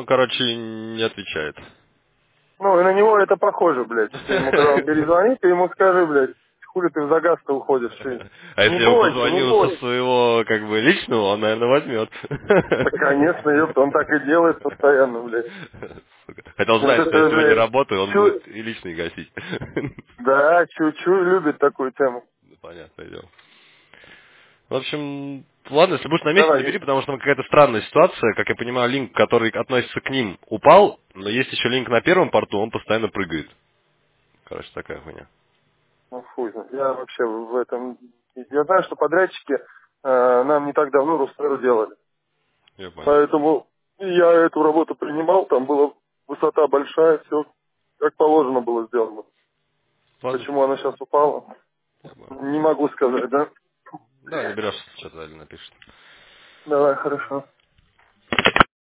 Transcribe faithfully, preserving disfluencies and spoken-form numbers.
он, короче, не отвечает. Ну, и на него это похоже, блядь. Ты ему, когда он перезвонит, ты ему скажи, блядь, хули ты в загаз-то уходишь, ты. А Не если я ему бойся, не позвоню со бойся. своего, как бы, личного, он, наверное, возьмет. Да, конечно, ёпта, он так и делает постоянно, блядь. Хотя он Вот знает, что я это, сегодня блядь, работаю, он чу... будет и личный гасить. Да, чу-чу любит такую тему. Ну, понятное дело. В общем, ладно, если будешь на месте, Давай. набери, потому что там какая-то странная ситуация. Как я понимаю, линк, который относится к ним, упал, но есть еще линк на первом порту, он постоянно прыгает. Короче, такая хуйня. Ну, хуй знает. Я вообще в этом... Я знаю, что подрядчики э, нам не так давно Рустеру делали. Я понял. Поэтому я эту работу принимал, там была высота большая, все как положено было сделано. Ладно, Почему она сейчас упала, я понял. не могу сказать, да? Да, наберешь, сейчас Аля напишет. Давай, хорошо.